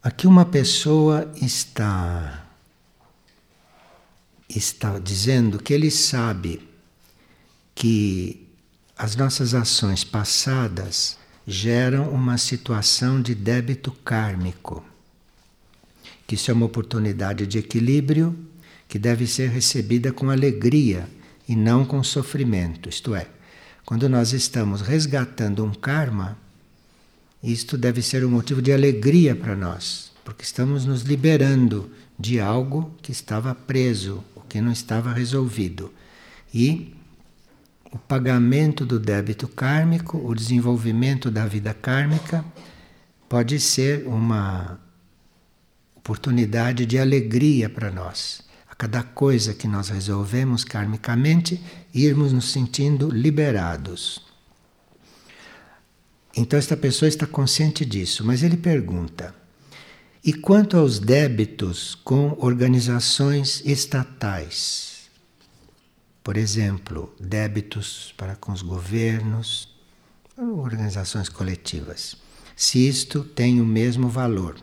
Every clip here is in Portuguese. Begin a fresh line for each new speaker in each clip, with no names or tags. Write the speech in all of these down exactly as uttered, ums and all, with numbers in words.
Aqui uma pessoa está, está dizendo que ele sabe que as nossas ações passadas geram uma situação de débito kármico, que isso é uma oportunidade de equilíbrio que deve ser recebida com alegria e não com sofrimento. Isto é, quando nós estamos resgatando um karma, isto deve ser um motivo de alegria para nós, porque estamos nos liberando de algo que estava preso, o que não estava resolvido. E o pagamento do débito kármico, o desenvolvimento da vida kármica, pode ser uma oportunidade de alegria para nós. A cada coisa que nós resolvemos karmicamente, irmos nos sentindo liberados. Então esta pessoa está consciente disso, mas ele pergunta: e quanto aos débitos com organizações estatais? Por exemplo, débitos para com os governos, organizações coletivas. Se isto tem o mesmo valor.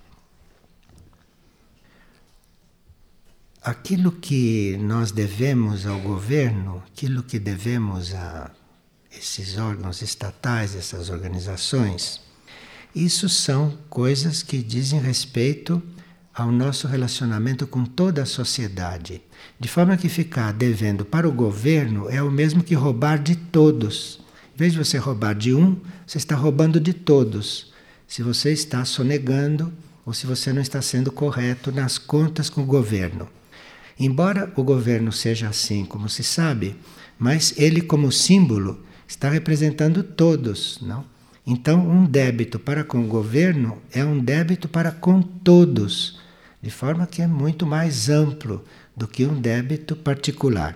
Aquilo que nós devemos ao governo, aquilo que devemos a esses órgãos estatais, essas organizações, isso são coisas que dizem respeito ao nosso relacionamento com toda a sociedade. De forma que ficar devendo para o governo é o mesmo que roubar de todos. Em vez de você roubar de um, você está roubando de todos. Se você está sonegando ou se você não está sendo correto nas contas com o governo. Embora o governo seja assim, como se sabe, mas ele como símbolo está representando todos, não? Então, um débito para com o governo é um débito para com todos, de forma que é muito mais amplo do que um débito particular.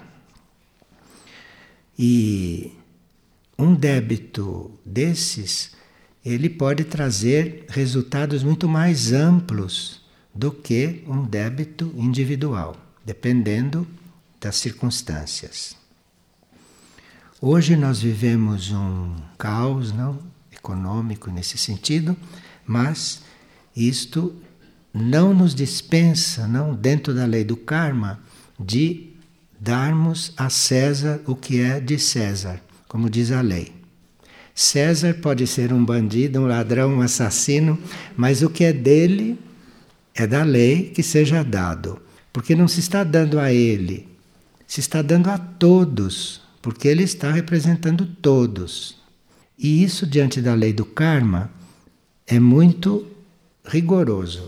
E um débito desses, ele pode trazer resultados muito mais amplos do que um débito individual, dependendo das circunstâncias. Hoje nós vivemos um caos, não, econômico nesse sentido, mas isto não nos dispensa, não, dentro da lei do karma, de darmos a César o que é de César, como diz a lei. César pode ser um bandido, um ladrão, um assassino, mas o que é dele é da lei que seja dado, porque não se está dando a ele, se está dando a todos, porque ele está representando todos. E isso, diante da lei do karma, é muito rigoroso.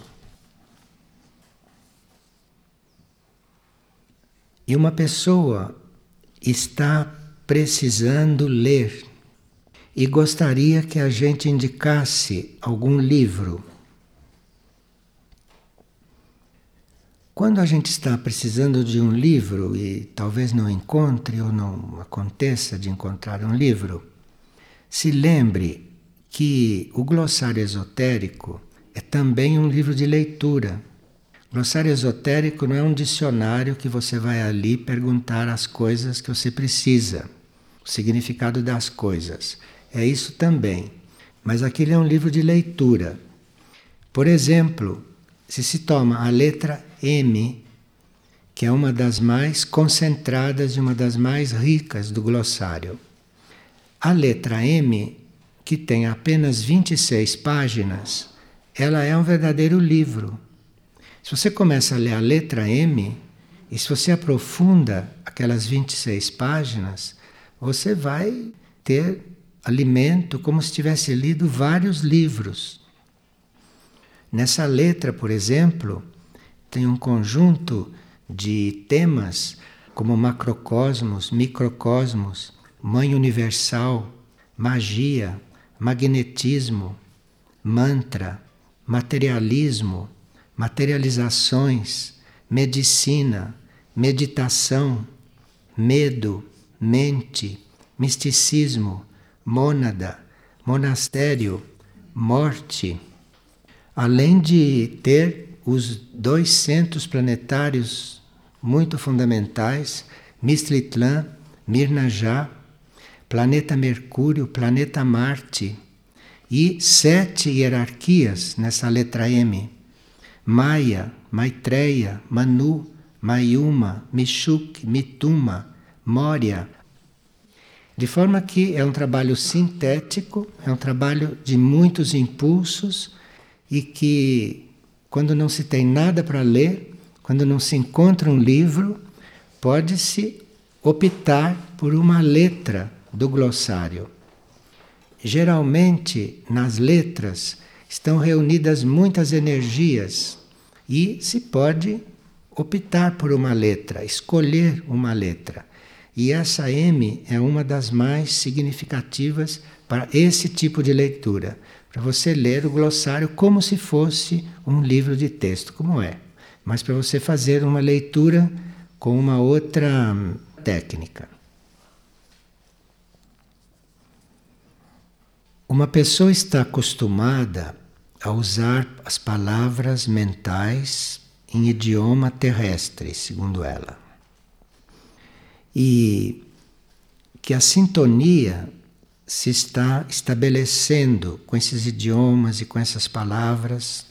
E uma pessoa está precisando ler e gostaria que a gente indicasse algum livro. Quando a gente está precisando de um livro e talvez não encontre ou não aconteça de encontrar um livro, se lembre que o glossário esotérico é também um livro de leitura. O glossário esotérico não é um dicionário que você vai ali perguntar as coisas que você precisa, o significado das coisas. É isso também, mas aquele é um livro de leitura. Por exemplo, se se toma a letra M, que é uma das mais concentradas e uma das mais ricas do glossário. A letra M, que tem apenas vinte e seis páginas, ela é um verdadeiro livro. Se você começa a ler a letra M, e se você aprofunda aquelas vinte e seis páginas, você vai ter alimento como se tivesse lido vários livros. Nessa letra, por exemplo, tem um conjunto de temas como macrocosmos, microcosmos, mãe universal, magia, magnetismo, mantra, materialismo, materializações, medicina, meditação, medo, mente, misticismo, mônada, monastério, morte, além de ter os dois centros planetários muito fundamentais, Mistritlan, Mirnajá, planeta Mercúrio, planeta Marte, e sete hierarquias nessa letra M. Maya, Maitreya, Manu, Mayuma, Mishuk, Mituma, Moria. De forma que é um trabalho sintético, é um trabalho de muitos impulsos e que, quando não se tem nada para ler, quando não se encontra um livro, pode-se optar por uma letra do glossário. Geralmente, nas letras, estão reunidas muitas energias e se pode optar por uma letra, escolher uma letra. E essa M é uma das mais significativas para esse tipo de leitura, para você ler o glossário como se fosse um livro de texto, como é, mas para você fazer uma leitura com uma outra técnica. Uma pessoa está acostumada a usar as palavras mentais em idioma terrestre, segundo ela. E que a sintonia se está estabelecendo com esses idiomas e com essas palavras.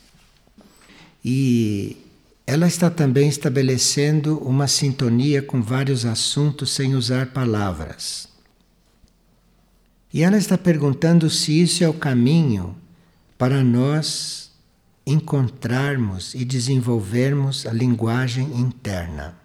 E ela está também estabelecendo uma sintonia com vários assuntos sem usar palavras. E ela está perguntando se isso é o caminho para nós encontrarmos e desenvolvermos a linguagem interna.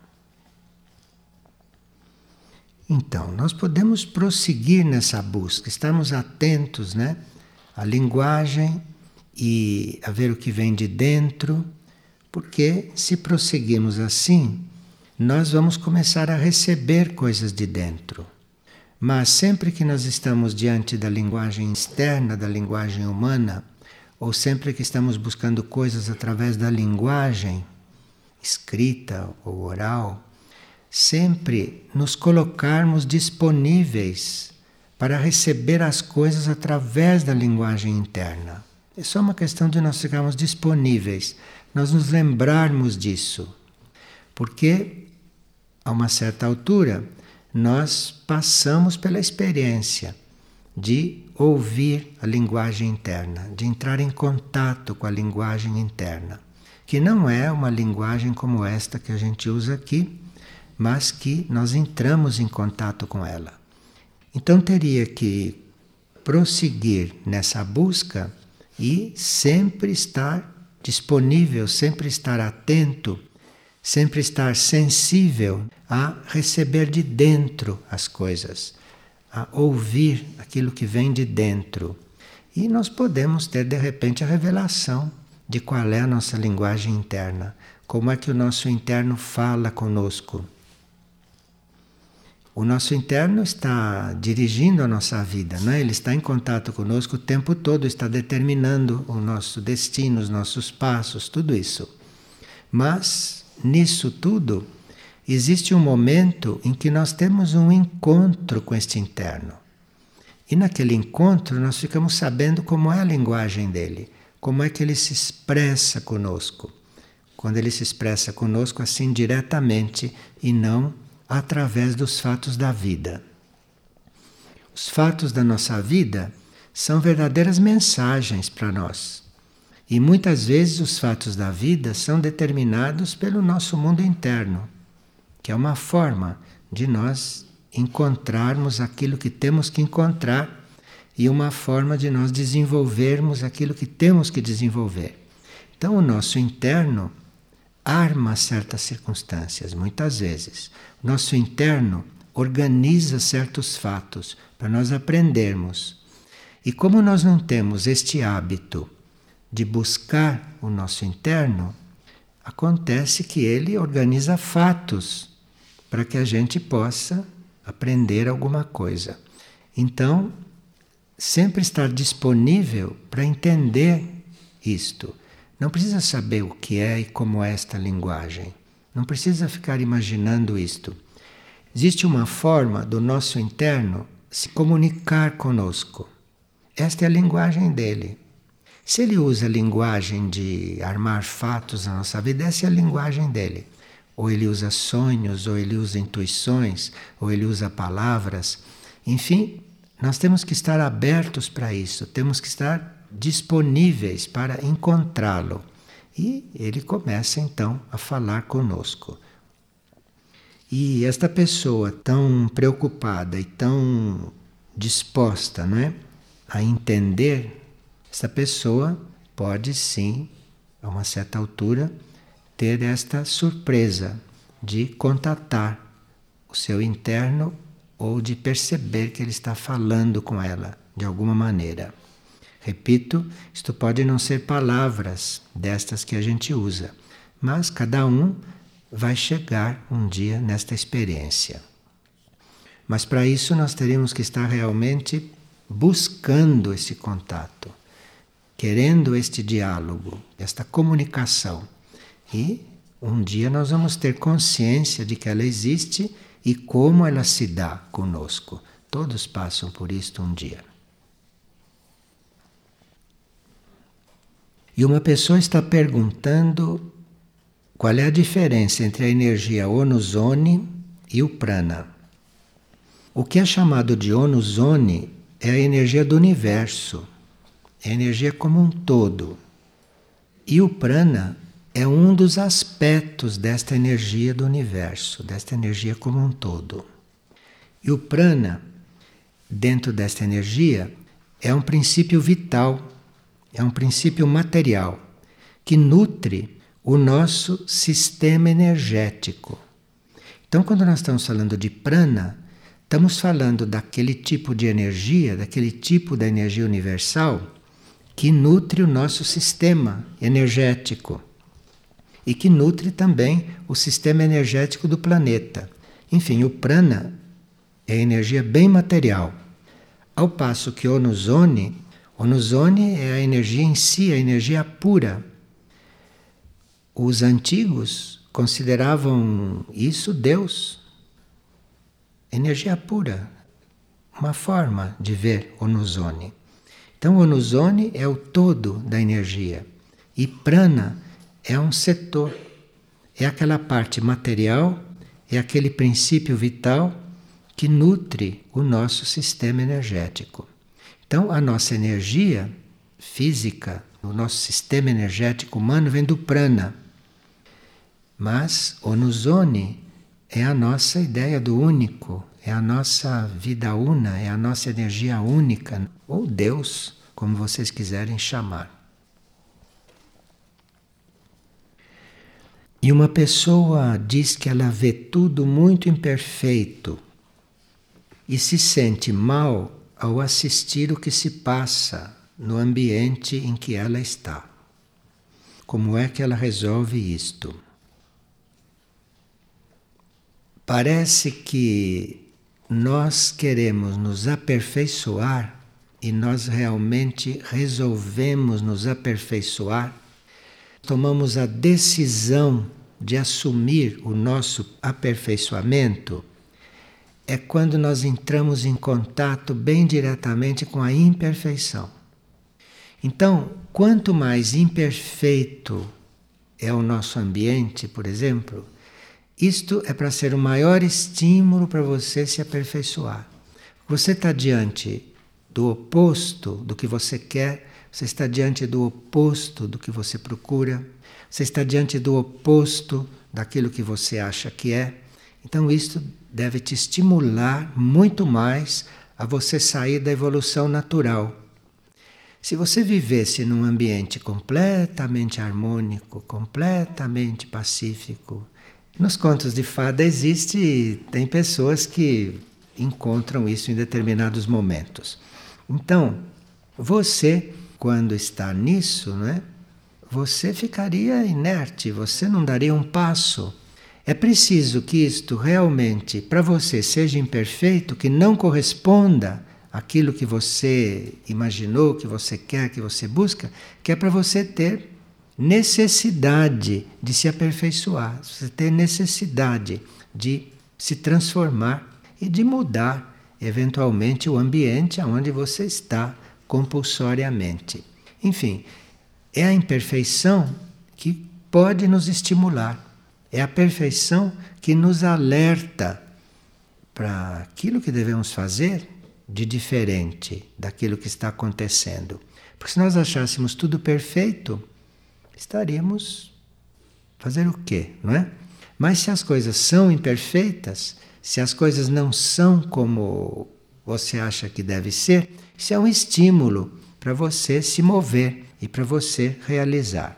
Então, nós podemos prosseguir nessa busca, estarmos atentos, né, à linguagem e a ver o que vem de dentro, porque se prosseguirmos assim, nós vamos começar a receber coisas de dentro. Mas sempre que nós estamos diante da linguagem externa, da linguagem humana, ou sempre que estamos buscando coisas através da linguagem escrita ou oral, sempre nos colocarmos disponíveis para receber as coisas através da linguagem interna. É só uma questão de nós ficarmos disponíveis, nós nos lembrarmos disso. Porque, a uma certa altura, nós passamos pela experiência de ouvir a linguagem interna, de entrar em contato com a linguagem interna, que não é uma linguagem como esta que a gente usa aqui, mas que nós entramos em contato com ela. Então teria que prosseguir nessa busca e sempre estar disponível, sempre estar atento, sempre estar sensível a receber de dentro as coisas, a ouvir aquilo que vem de dentro. E nós podemos ter de repente a revelação de qual é a nossa linguagem interna, como é que o nosso interno fala conosco. O nosso interno está dirigindo a nossa vida, né? Ele está em contato conosco o tempo todo, está determinando o nosso destino, os nossos passos, tudo isso. Mas, nisso tudo, existe um momento em que nós temos um encontro com este interno. E naquele encontro nós ficamos sabendo como é a linguagem dele, como é que ele se expressa conosco. Quando ele se expressa conosco assim diretamente e não através dos fatos da vida. Os fatos da nossa vida são verdadeiras mensagens para nós. E muitas vezes os fatos da vida são determinados pelo nosso mundo interno, que é uma forma de nós encontrarmos aquilo que temos que encontrar e uma forma de nós desenvolvermos aquilo que temos que desenvolver. Então o nosso interno arma certas circunstâncias, muitas vezes. Nosso interno organiza certos fatos para nós aprendermos. E como nós não temos este hábito de buscar o nosso interno, acontece que ele organiza fatos para que a gente possa aprender alguma coisa. Então, sempre estar disponível para entender isto. Não precisa saber o que é e como é esta linguagem. Não precisa ficar imaginando isto. Existe uma forma do nosso interno se comunicar conosco. Esta é a linguagem dele. Se ele usa a linguagem de armar fatos na nossa vida, essa é a linguagem dele. Ou ele usa sonhos, ou ele usa intuições, ou ele usa palavras. Enfim, nós temos que estar abertos para isso, temos que estar disponíveis para encontrá-lo. E ele começa então a falar conosco. E esta pessoa tão preocupada e tão disposta, não é, a entender, essa pessoa pode sim, a uma certa altura, ter esta surpresa de contatar o seu interno ou de perceber que ele está falando com ela de alguma maneira. Repito, isto pode não ser palavras destas que a gente usa, mas cada um vai chegar um dia nesta experiência. Mas para isso nós teríamos que estar realmente buscando esse contato, querendo este diálogo, esta comunicação. E um dia nós vamos ter consciência de que ela existe e como ela se dá conosco. Todos passam por isto um dia. E uma pessoa está perguntando qual é a diferença entre a energia Onuzone e o prana. O que é chamado de Onuzone é a energia do universo, é a energia como um todo. E o prana é um dos aspectos desta energia do universo, desta energia como um todo. E o prana, dentro desta energia, é um princípio vital, é um princípio material, que nutre o nosso sistema energético. Então, quando nós estamos falando de prana, estamos falando daquele tipo de energia, daquele tipo da energia universal que nutre o nosso sistema energético e que nutre também o sistema energético do planeta. Enfim, o prana é energia bem material, ao passo que o Onuzone, Onuzone é a energia em si, a energia pura. Os antigos consideravam isso Deus, energia pura, uma forma de ver Onuzone. Então, o Onuzone é o todo da energia e prana é um setor, é aquela parte material, é aquele princípio vital que nutre o nosso sistema energético. Então, a nossa energia física, o nosso sistema energético humano vem do prana. Mas Onuzone é a nossa ideia do único, é a nossa vida una, é a nossa energia única, ou Deus, como vocês quiserem chamar. E uma pessoa diz que ela vê tudo muito imperfeito e se sente mal ao assistir o que se passa no ambiente em que ela está. Como é que ela resolve isto? Parece que nós queremos nos aperfeiçoar e nós realmente resolvemos nos aperfeiçoar. Tomamos a decisão de assumir o nosso aperfeiçoamento é quando nós entramos em contato bem diretamente com a imperfeição. Então, quanto mais imperfeito é o nosso ambiente, por exemplo, isto é para ser o maior estímulo para você se aperfeiçoar. Você está diante do oposto do que você quer, você está diante do oposto do que você procura, você está diante do oposto daquilo que você acha que é. Então isto deve te estimular muito mais a você sair da evolução natural. Se você vivesse num ambiente completamente harmônico, completamente pacífico, nos contos de fada existe, tem pessoas que encontram isso em determinados momentos. Então, você, quando está nisso, não é? Você ficaria inerte, você não daria um passo. É preciso que isto realmente, para você, seja imperfeito, que não corresponda àquilo que você imaginou, que você quer, que você busca, que é para você ter necessidade de se aperfeiçoar, você ter necessidade de se transformar e de mudar, eventualmente, o ambiente onde você está compulsoriamente. Enfim, é a imperfeição que pode nos estimular. É a perfeição que nos alerta para aquilo que devemos fazer de diferente daquilo que está acontecendo. Porque se nós achássemos tudo perfeito, estaríamos fazer o quê, não é? Mas se as coisas são imperfeitas, se as coisas não são como você acha que deve ser, isso é um estímulo para você se mover e para você realizar.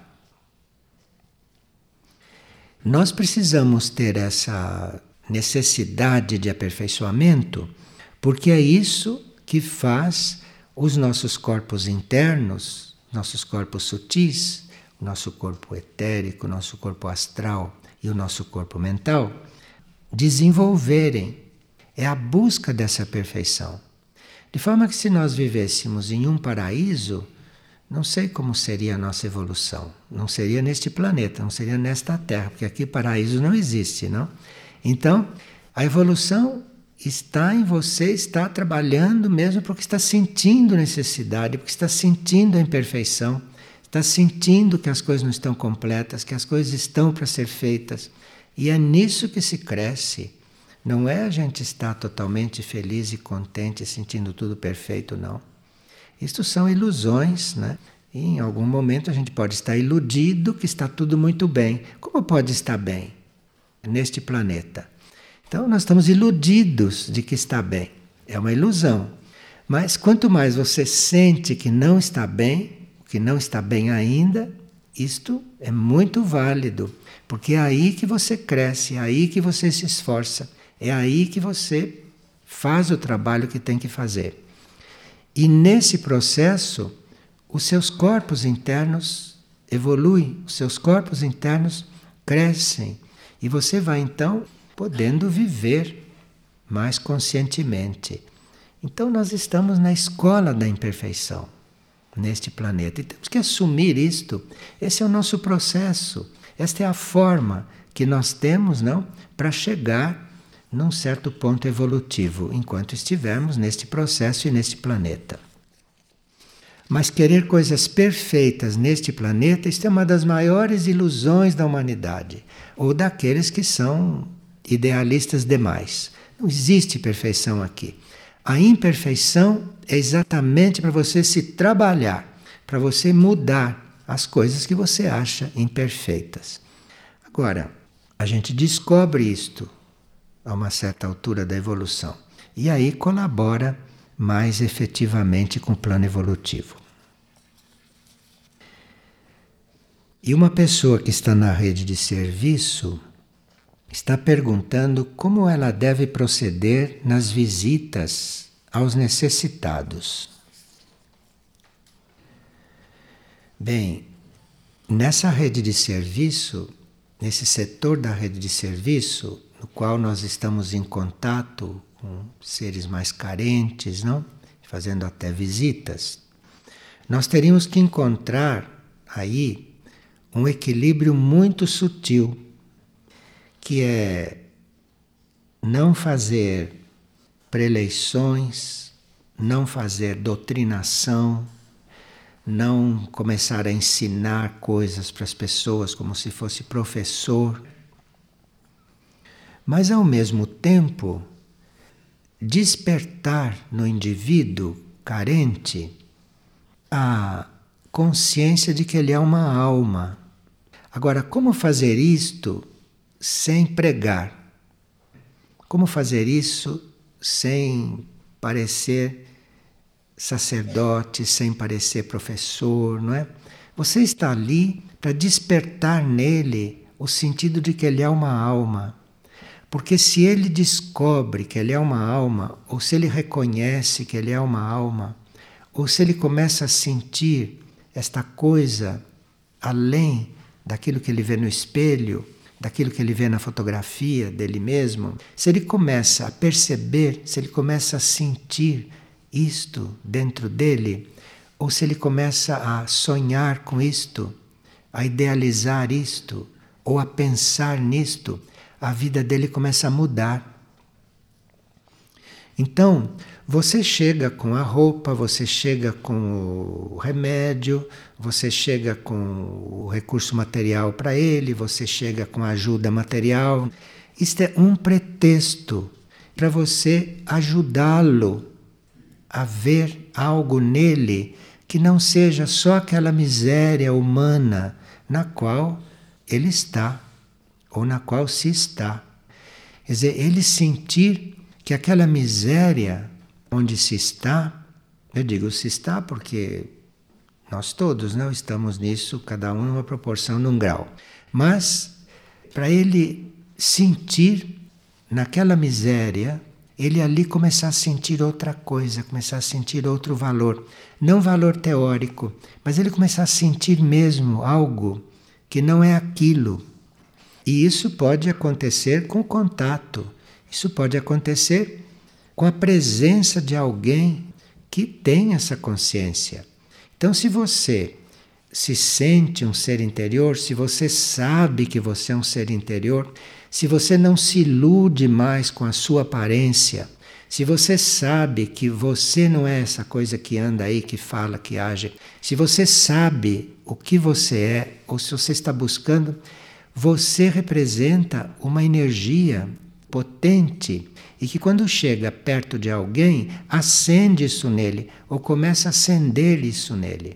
Nós precisamos ter essa necessidade de aperfeiçoamento, porque é isso que faz os nossos corpos internos, nossos corpos sutis, o nosso corpo etérico, o nosso corpo astral e o nosso corpo mental desenvolverem. É a busca dessa perfeição. De forma que se nós vivêssemos em um paraíso, não sei como seria a nossa evolução. Não seria neste planeta, não seria nesta Terra, porque aqui paraíso não existe, não? Então, a evolução está em você, está trabalhando mesmo porque está sentindo necessidade, porque está sentindo a imperfeição, está sentindo que as coisas não estão completas, que as coisas estão para ser feitas. E é nisso que se cresce. Não é a gente estar totalmente feliz e contente, sentindo tudo perfeito, não. Isto são ilusões, né? E em algum momento a gente pode estar iludido que está tudo muito bem. Como pode estar bem neste planeta? Então nós estamos iludidos de que está bem. É uma ilusão. Mas quanto mais você sente que não está bem, que não está bem ainda, isto é muito válido. Porque é aí que você cresce, é aí que você se esforça. É aí que você faz o trabalho que tem que fazer. E nesse processo, os seus corpos internos evoluem, os seus corpos internos crescem. E você vai então podendo viver mais conscientemente. Então nós estamos na escola da imperfeição, neste planeta. E temos que assumir isto. Esse é o nosso processo. Esta é a forma que nós temos, não, para chegar num certo ponto evolutivo, enquanto estivermos neste processo e neste planeta. Mas querer coisas perfeitas neste planeta, isto é uma das maiores ilusões da humanidade, ou daqueles que são idealistas demais. Não existe perfeição aqui. A imperfeição é exatamente para você se trabalhar, para você mudar as coisas que você acha imperfeitas. Agora, a gente descobre isto a uma certa altura da evolução. E aí colabora mais efetivamente com o plano evolutivo. E uma pessoa que está na rede de serviço está perguntando como ela deve proceder nas visitas aos necessitados. Bem, nessa rede de serviço, nesse setor da rede de serviço, no qual nós estamos em contato com seres mais carentes, não? Fazendo até visitas, nós teríamos que encontrar aí um equilíbrio muito sutil, que é não fazer preleições, não fazer doutrinação, não começar a ensinar coisas para as pessoas como se fosse professor, mas ao mesmo tempo despertar no indivíduo carente a consciência de que ele é uma alma. Agora, como fazer isto sem pregar? Como fazer isso sem parecer sacerdote, sem parecer professor, não é? Você está ali para despertar nele o sentido de que ele é uma alma. Porque se ele descobre que ele é uma alma, ou se ele reconhece que ele é uma alma, ou se ele começa a sentir esta coisa além daquilo que ele vê no espelho, daquilo que ele vê na fotografia dele mesmo, se ele começa a perceber, se ele começa a sentir isto dentro dele, ou se ele começa a sonhar com isto, a idealizar isto, ou a pensar nisto, a vida dele começa a mudar. Então, você chega com a roupa, você chega com o remédio, você chega com o recurso material para ele, você chega com a ajuda material. Isto é um pretexto para você ajudá-lo a ver algo nele que não seja só aquela miséria humana na qual ele está, ou na qual se está. Quer dizer, ele sentir que aquela miséria onde se está, eu digo se está porque nós todos não estamos nisso, cada um numa proporção, num grau. Mas, para ele sentir naquela miséria, ele ali começar a sentir outra coisa, começar a sentir outro valor. Não valor teórico, mas ele começar a sentir mesmo algo que não é aquilo. E isso pode acontecer com contato, isso pode acontecer com a presença de alguém que tem essa consciência. Então, se você se sente um ser interior, se você sabe que você é um ser interior, se você não se ilude mais com a sua aparência, se você sabe que você não é essa coisa que anda aí, que fala, que age, se você sabe o que você é, ou se você está buscando, você representa uma energia potente e que quando chega perto de alguém, acende isso nele, ou começa a acender isso nele.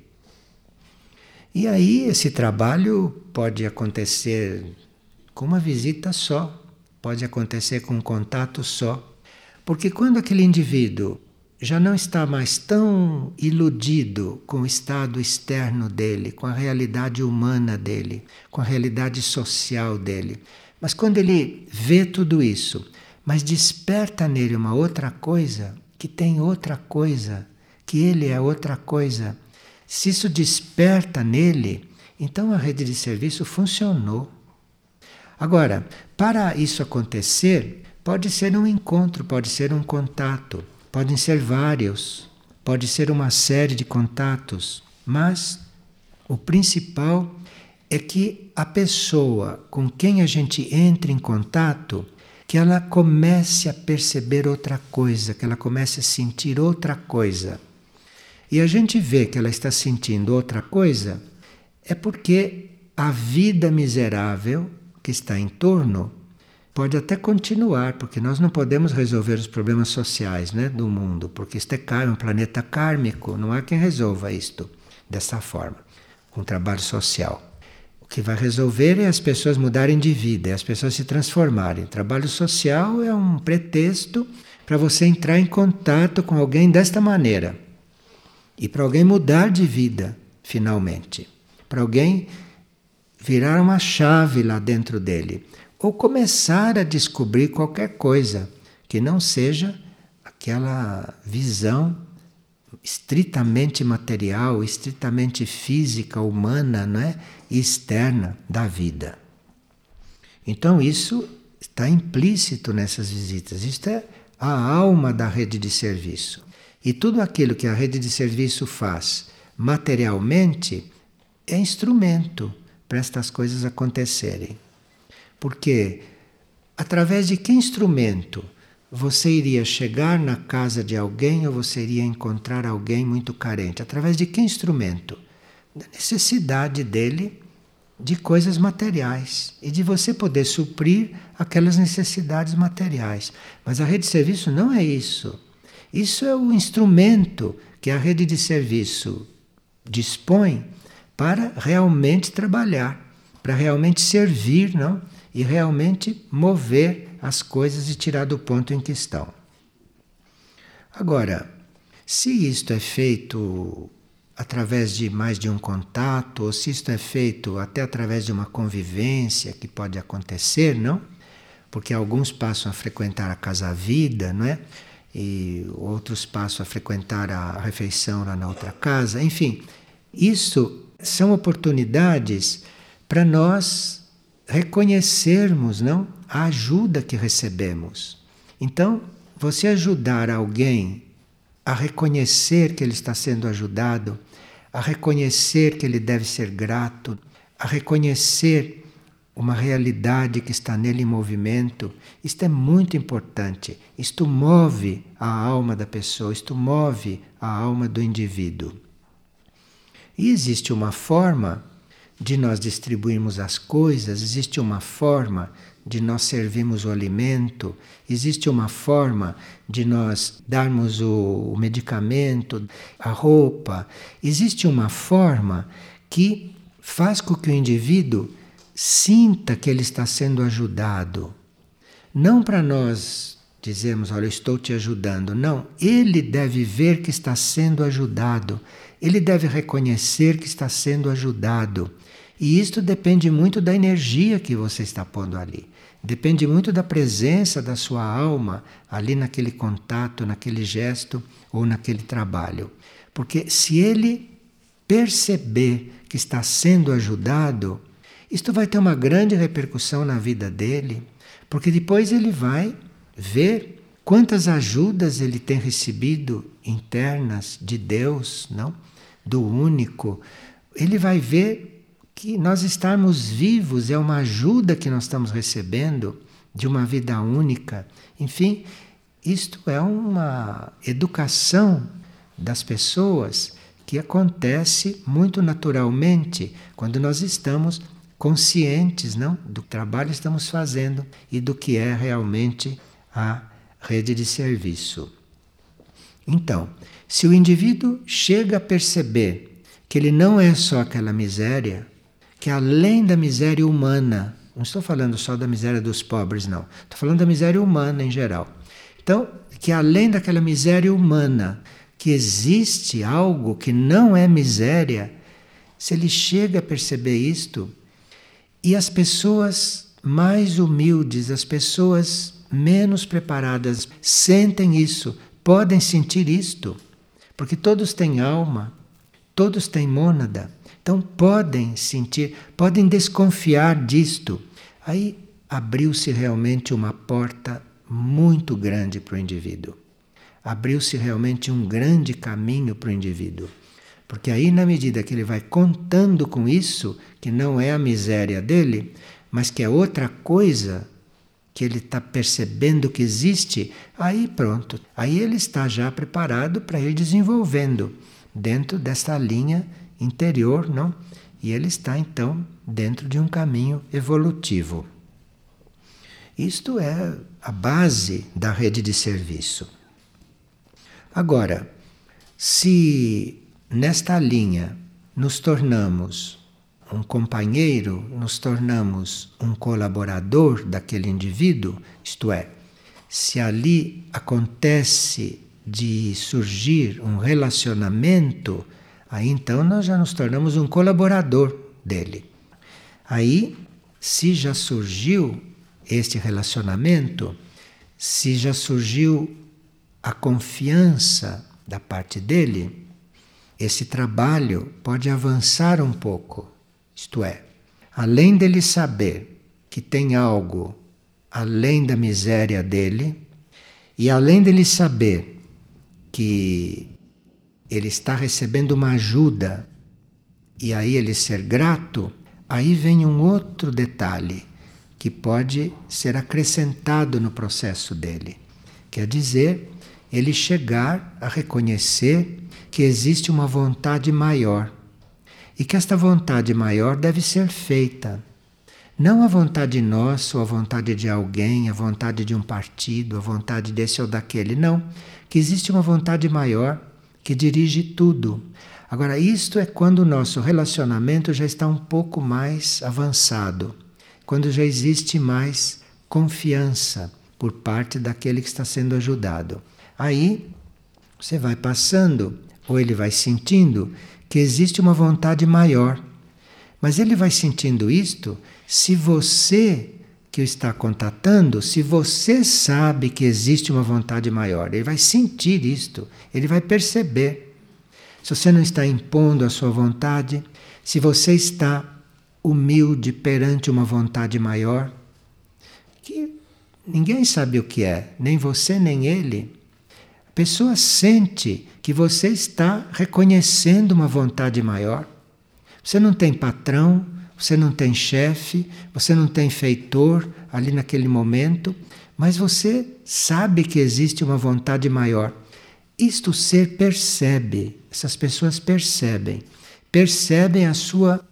E aí esse trabalho pode acontecer com uma visita só, pode acontecer com um contato só. Porque quando aquele indivíduo já não está mais tão iludido com o estado externo dele, com a realidade humana dele, com a realidade social dele, mas quando ele vê tudo isso, mas desperta nele uma outra coisa, que tem outra coisa, que ele é outra coisa, se isso desperta nele, então a rede de serviço funcionou. Agora, para isso acontecer, pode ser um encontro, pode ser um contato, podem ser vários, pode ser uma série de contatos, mas o principal é que a pessoa com quem a gente entra em contato, que ela comece a perceber outra coisa, que ela comece a sentir outra coisa. E a gente vê que ela está sentindo outra coisa, é porque a vida miserável que está em torno pode até continuar, porque nós não podemos resolver os problemas sociais, né, do mundo, porque isto é um planeta kármico, não há quem resolva isto dessa forma, com trabalho social. O que vai resolver é as pessoas mudarem de vida, é as pessoas se transformarem. Trabalho social é um pretexto para você entrar em contato com alguém desta maneira. E para alguém mudar de vida, finalmente. Para alguém virar uma chave lá dentro dele. Ou começar a descobrir qualquer coisa que não seja aquela visão estritamente material, estritamente física, humana, não é? E externa da vida. Então isso está implícito nessas visitas. Isto é a alma da rede de serviço. E tudo aquilo que a rede de serviço faz materialmente é instrumento para estas coisas acontecerem. Porque através de que instrumento você iria chegar na casa de alguém ou você iria encontrar alguém muito carente? Através de que instrumento? Da necessidade dele de coisas materiais e de você poder suprir aquelas necessidades materiais. Mas a rede de serviço não é isso. Isso é o instrumento que a rede de serviço dispõe para realmente trabalhar, para realmente servir, não? E realmente mover as coisas e tirar do ponto em que estão. Agora, se isto é feito através de mais de um contato, ou se isto é feito até através de uma convivência que pode acontecer, não? Porque alguns passam a frequentar a casa-vida, não é? E outros passam a frequentar a refeição lá na outra casa, enfim, isso são oportunidades para nós reconhecermos, não, a ajuda que recebemos. Então, você ajudar alguém a reconhecer que ele está sendo ajudado, a reconhecer que ele deve ser grato, a reconhecer uma realidade que está nele em movimento, isto é muito importante. Isto move a alma da pessoa, isto move a alma do indivíduo. E existe uma forma de nós distribuirmos as coisas, existe uma forma de nós servirmos o alimento, existe uma forma de nós darmos o, medicamento, a roupa, existe uma forma que faz com que o indivíduo sinta que ele está sendo ajudado. Não para nós dizermos, olha, eu estou te ajudando. Não, ele deve ver que está sendo ajudado. Ele deve reconhecer que está sendo ajudado. E isto depende muito da energia que você está pondo ali. Depende muito da presença da sua alma ali naquele contato, naquele gesto ou naquele trabalho. Porque se ele perceber que está sendo ajudado, isto vai ter uma grande repercussão na vida dele, porque depois ele vai ver quantas ajudas ele tem recebido internas de Deus, não? Do único. Ele vai ver que nós estarmos vivos é uma ajuda que nós estamos recebendo de uma vida única. Enfim, isto é uma educação das pessoas que acontece muito naturalmente quando nós estamos conscientes, não, do trabalho que estamos fazendo e do que é realmente a rede de serviço. Então, se o indivíduo chega a perceber que ele não é só aquela miséria, que além da miséria humana, não estou falando só da miséria dos pobres, não, estou falando da miséria humana em geral. Então, que além daquela miséria humana, que existe algo que não é miséria, se ele chega a perceber isto, e as pessoas mais humildes, as pessoas menos preparadas, sentem isso, podem sentir isto, porque todos têm alma, todos têm mônada, então podem sentir, podem desconfiar disto. Aí abriu-se realmente uma porta muito grande para o indivíduo. Abriu-se realmente um grande caminho para o indivíduo. Porque aí, na medida que ele vai contando com isso, que não é a miséria dele, mas que é outra coisa que ele está percebendo que existe, aí pronto. Aí ele está já preparado para ir desenvolvendo dentro dessa linha interior, não? E ele está, então, dentro de um caminho evolutivo. Isto é a base da rede de serviço. Agora, se nesta linha nos tornamos um companheiro, nos tornamos um colaborador daquele indivíduo, isto é, se ali acontece de surgir um relacionamento, aí então nós já nos tornamos um colaborador dele. Aí, se já surgiu este relacionamento, se já surgiu a confiança da parte dele, esse trabalho pode avançar um pouco. Isto é, além dele saber que tem algo além da miséria dele, e além dele saber que ele está recebendo uma ajuda, e aí ele ser grato, aí vem um outro detalhe que pode ser acrescentado no processo dele. Quer dizer, ele chegar a reconhecer que existe uma vontade maior e que esta vontade maior deve ser feita. Não a vontade nossa ou a vontade de alguém, a vontade de um partido, a vontade desse ou daquele, não. Que existe uma vontade maior que dirige tudo. Agora, isto é quando o nosso relacionamento já está um pouco mais avançado, quando já existe mais confiança por parte daquele que está sendo ajudado. Aí você vai passando, ou ele vai sentindo, que existe uma vontade maior. Mas ele vai sentindo isto se você que o está contatando, se você sabe que existe uma vontade maior. Ele vai sentir isto, ele vai perceber. Se você não está impondo a sua vontade, se você está humilde perante uma vontade maior, que ninguém sabe o que é, nem você nem ele. A pessoa sente que você está reconhecendo uma vontade maior. Você não tem patrão, você não tem chefe, você não tem feitor ali naquele momento, mas você sabe que existe uma vontade maior. Isto o ser percebe, essas pessoas percebem, percebem a sua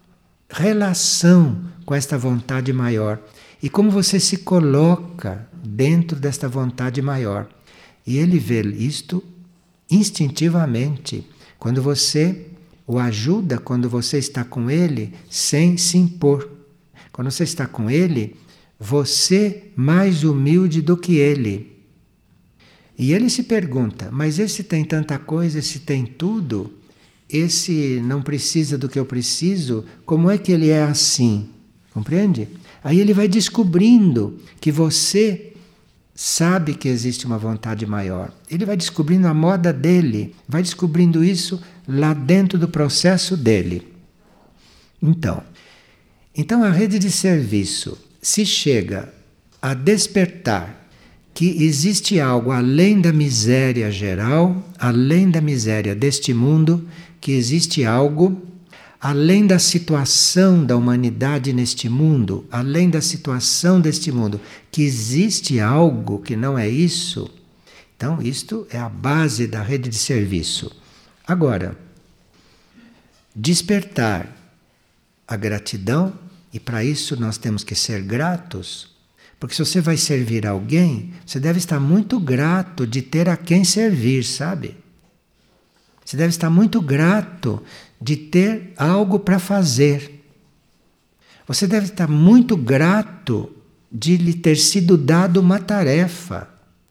relação com esta vontade maior e como você se coloca dentro desta vontade maior. E ele vê isto instintivamente, quando você o ajuda quando você está com ele sem se impor. Quando você está com ele, você mais humilde do que ele. E ele se pergunta, mas esse tem tanta coisa, esse tem tudo, esse não precisa do que eu preciso, como é que ele é assim? Compreende? Aí ele vai descobrindo que você sabe que existe uma vontade maior. Ele vai descobrindo a moda dele, vai descobrindo isso lá dentro do processo dele. Então, então a rede de serviço, se chega a despertar que existe algo além da miséria geral, além da miséria deste mundo, que existe algo além da situação da humanidade neste mundo, além da situação deste mundo, que existe algo que não é isso. Então, isto é a base da rede de serviço. Agora, despertar a gratidão, e para isso nós temos que ser gratos. Porque se você vai servir alguém, você deve estar muito grato de ter a quem servir, sabe? Você deve estar muito grato de ter algo para fazer. Você deve estar muito grato de lhe ter sido dado uma tarefa.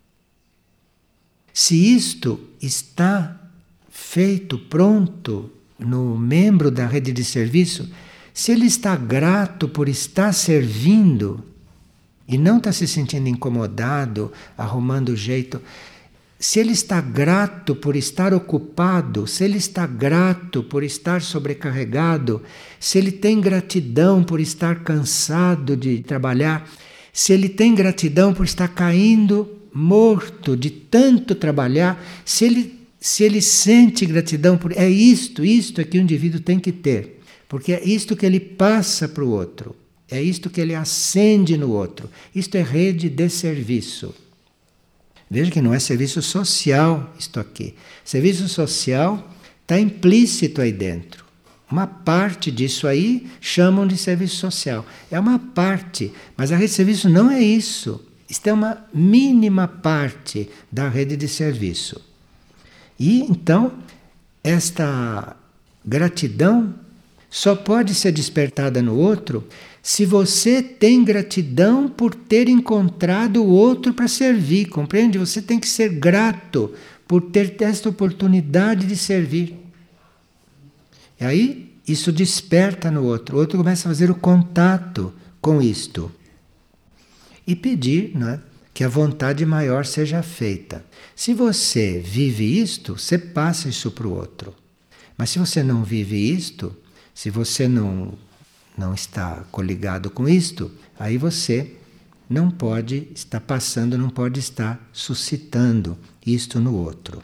Se isto está feito, pronto, no membro da rede de serviço, se ele está grato por estar servindo, e não está se sentindo incomodado, arrumando jeito, se ele está grato por estar ocupado, se ele está grato por estar sobrecarregado, se ele tem gratidão por estar cansado de trabalhar, se ele tem gratidão por estar caindo morto de tanto trabalhar, se ele, se ele sente gratidão por... É isto, isto é que o indivíduo tem que ter, porque é isto que ele passa para o outro. É isto que ele acende no outro. Isto é rede de serviço. Veja que não é serviço social isto aqui. Serviço social está implícito aí dentro. Uma parte disso aí chamam de serviço social. É uma parte, mas a rede de serviço não é isso. Isto é uma mínima parte da rede de serviço. E então, esta gratidão só pode ser despertada no outro se você tem gratidão por ter encontrado o outro para servir, compreende? Você tem que ser grato por ter esta oportunidade de servir. E aí isso desperta no outro, o outro começa a fazer o contato com isto. E pedir, não é, que a vontade maior seja feita. Se você vive isto, você passa isso para o outro. Mas se você não vive isto, se você não... não está coligado com isto, aí você não pode estar passando, não pode estar suscitando isto no outro.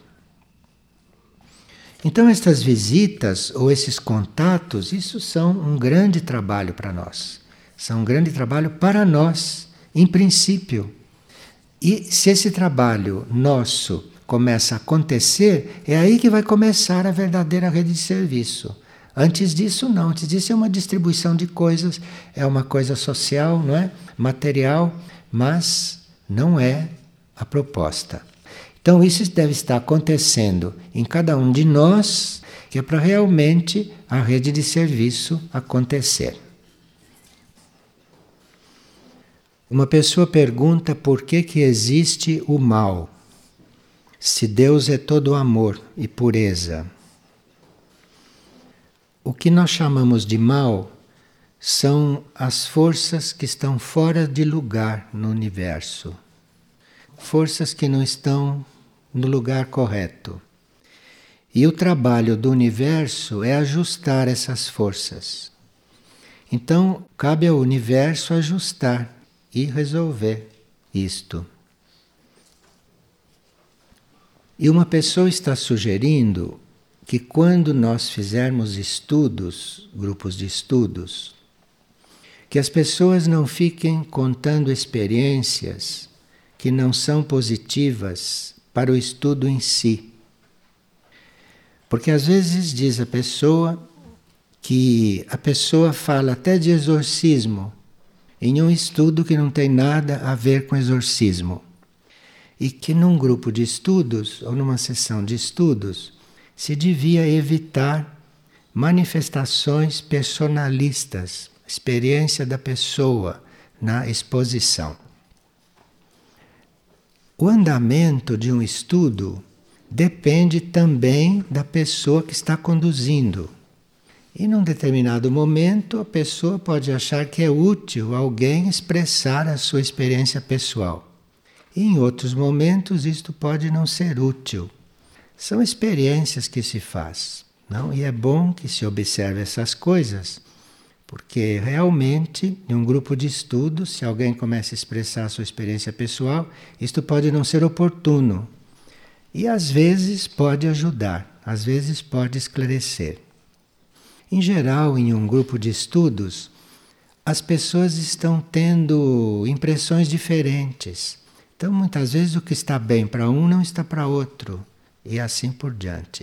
Então estas visitas ou esses contatos, isso são um grande trabalho para nós. São um grande trabalho para nós, em princípio. E se esse trabalho nosso começa a acontecer, é aí que vai começar a verdadeira rede de serviço. Antes disso, não. Antes disso é uma distribuição de coisas, é uma coisa social, não é? Material, mas não é a proposta. Então, isso deve estar acontecendo em cada um de nós, que é para realmente a rede de serviço acontecer. Uma pessoa pergunta por que que existe o mal, se Deus é todo amor e pureza. O que nós chamamos de mal são as forças que estão fora de lugar no universo. Forças que não estão no lugar correto. E o trabalho do universo é ajustar essas forças. Então, cabe ao universo ajustar e resolver isto. E uma pessoa está sugerindo que quando nós fizermos estudos, grupos de estudos, que as pessoas não fiquem contando experiências que não são positivas para o estudo em si. Porque às vezes diz a pessoa que a pessoa fala até de exorcismo em um estudo que não tem nada a ver com exorcismo. E que num grupo de estudos ou numa sessão de estudos se devia evitar manifestações personalistas, experiência da pessoa na exposição. O andamento de um estudo depende também da pessoa que está conduzindo. E num determinado momento a pessoa pode achar que é útil alguém expressar a sua experiência pessoal. E em outros momentos isto pode não ser útil. São experiências que se faz, não? E é bom que se observe essas coisas, porque realmente em um grupo de estudo, se alguém começa a expressar a sua experiência pessoal, isto pode não ser oportuno. E às vezes pode ajudar, às vezes pode esclarecer. Em geral, em um grupo de estudos, as pessoas estão tendo impressões diferentes. Então, muitas vezes, o que está bem para um não está para outro, e assim por diante.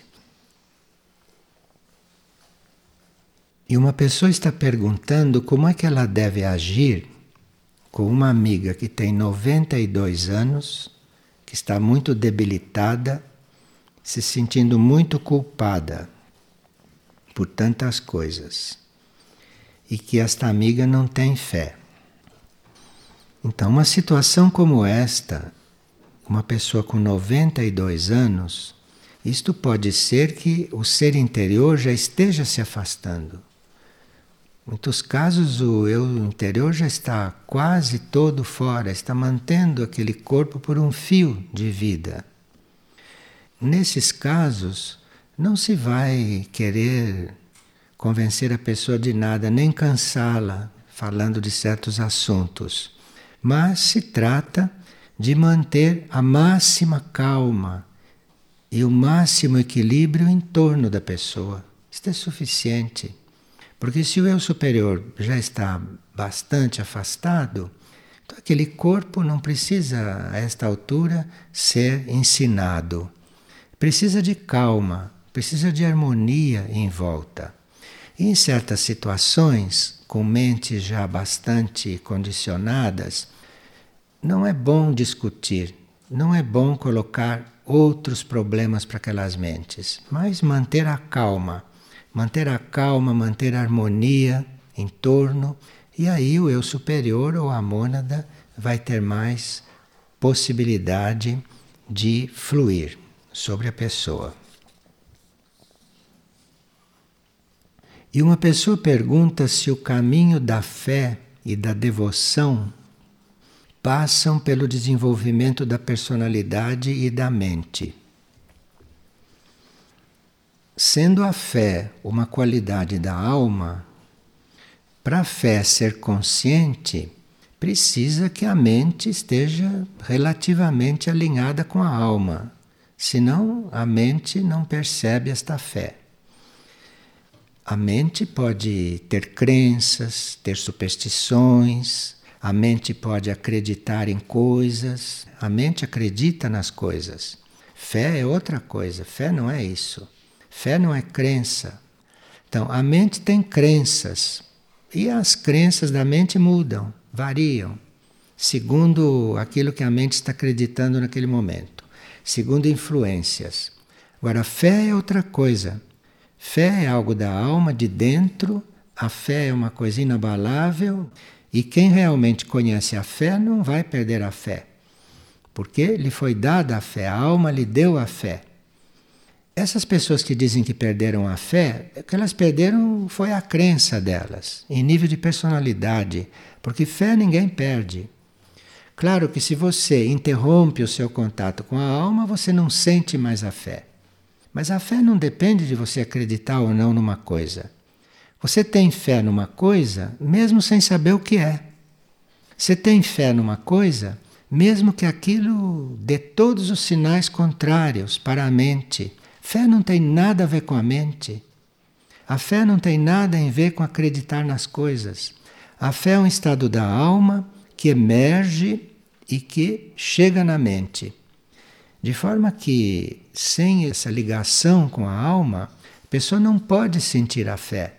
E uma pessoa está perguntando como é que ela deve agir com uma amiga que tem noventa e dois anos, que está muito debilitada, se sentindo muito culpada por tantas coisas, e que esta amiga não tem fé. Então, uma situação como esta, uma pessoa com noventa e dois anos, isto pode ser que o ser interior já esteja se afastando. Em muitos casos, o eu interior já está quase todo fora, está mantendo aquele corpo por um fio de vida. Nesses casos, não se vai querer convencer a pessoa de nada, nem cansá-la falando de certos assuntos. Mas se trata de manter a máxima calma e o máximo equilíbrio em torno da pessoa. Isto é suficiente. Porque se o eu superior já está bastante afastado, então aquele corpo não precisa, a esta altura, ser ensinado. Precisa de calma, precisa de harmonia em volta. E em certas situações, com mentes já bastante condicionadas, não é bom discutir, não é bom colocar outros problemas para aquelas mentes, mas manter a calma, manter a calma, manter a harmonia em torno, e aí o eu superior ou a mônada vai ter mais possibilidade de fluir sobre a pessoa. E uma pessoa pergunta se o caminho da fé e da devoção passam pelo desenvolvimento da personalidade e da mente. Sendo a fé uma qualidade da alma, para a fé ser consciente, precisa que a mente esteja relativamente alinhada com a alma. Senão, a mente não percebe esta fé. A mente pode ter crenças, ter superstições, a mente pode acreditar em coisas, a mente acredita nas coisas. Fé é outra coisa, fé não é isso. Fé não é crença. Então, a mente tem crenças, e as crenças da mente mudam, variam, segundo aquilo que a mente está acreditando naquele momento, segundo influências. Agora, fé é outra coisa. Fé é algo da alma, de dentro, a fé é uma coisa inabalável, e quem realmente conhece a fé não vai perder a fé, porque lhe foi dada a fé, a alma lhe deu a fé. Essas pessoas que dizem que perderam a fé, o que elas perderam foi a crença delas, em nível de personalidade, porque fé ninguém perde. Claro que se você interrompe o seu contato com a alma, você não sente mais a fé. Mas a fé não depende de você acreditar ou não numa coisa. Você tem fé numa coisa mesmo sem saber o que é. Você tem fé numa coisa mesmo que aquilo dê todos os sinais contrários para a mente. Fé não tem nada a ver com a mente. A fé não tem nada a ver com acreditar nas coisas. A fé é um estado da alma que emerge e que chega na mente. De forma que, sem essa ligação com a alma, a pessoa não pode sentir a fé.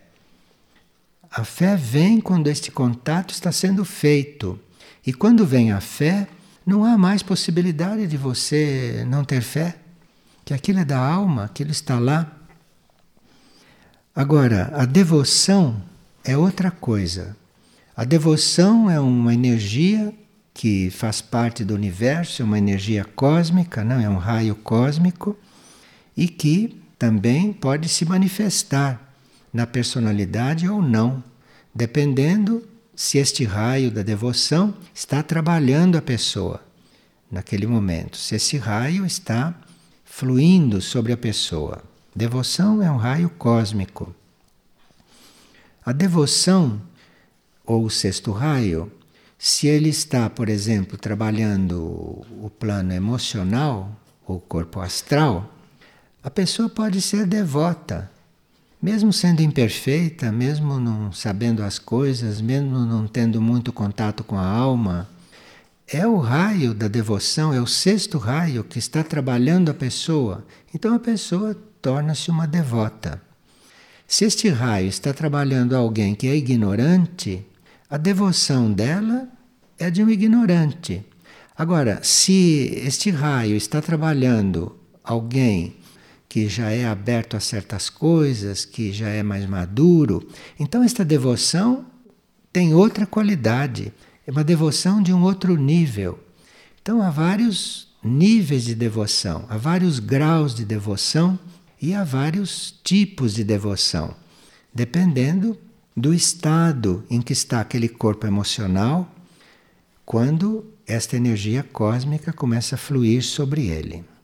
A fé vem quando este contato está sendo feito. E quando vem a fé, não há mais possibilidade de você não ter fé. Que aquilo é da alma, aquilo está lá. Agora, a devoção é outra coisa. A devoção é uma energia que faz parte do universo, é uma energia cósmica, não é um raio cósmico, e que também pode se manifestar na personalidade ou não, dependendo se este raio da devoção está trabalhando a pessoa naquele momento, se esse raio está fluindo sobre a pessoa. Devoção é um raio cósmico. A devoção, ou o sexto raio, se ele está, por exemplo, trabalhando o plano emocional, ou corpo astral, a pessoa pode ser devota, mesmo sendo imperfeita, mesmo não sabendo as coisas, mesmo não tendo muito contato com a alma. É o raio da devoção, é o sexto raio que está trabalhando a pessoa. Então a pessoa torna-se uma devota. Se este raio está trabalhando alguém que é ignorante, a devoção dela é de um ignorante. Agora, se este raio está trabalhando alguém que já é aberto a certas coisas, que já é mais maduro, então esta devoção tem outra qualidade, é uma devoção de um outro nível. Então há vários níveis de devoção, há vários graus de devoção e há vários tipos de devoção, dependendo do estado em que está aquele corpo emocional quando esta energia cósmica começa a fluir sobre ele.